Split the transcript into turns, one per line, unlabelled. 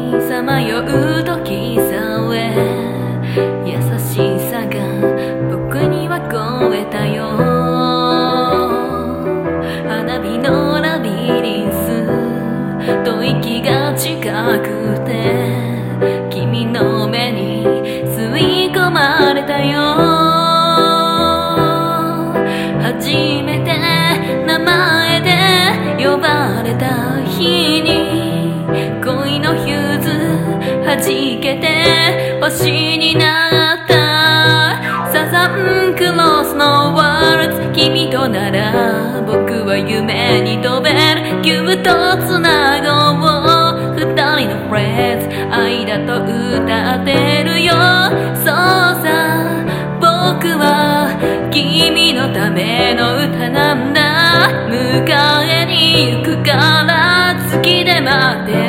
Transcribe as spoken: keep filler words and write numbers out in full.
にさまよう時さえ優しさが僕には超えたよ。花火のラビリンスと息が近くて君の目に吸い込まれたよ。初めて名前で呼ばれた日に恋のヒューズ弾けて星になった。サザンクロスのワルツ、君となら僕は夢に飛べる。ぎゅっとつなごう二人のフレーズ、愛だと歌ってるよ。そうさ、僕は君のための歌なんだ。迎えに行くから月で待って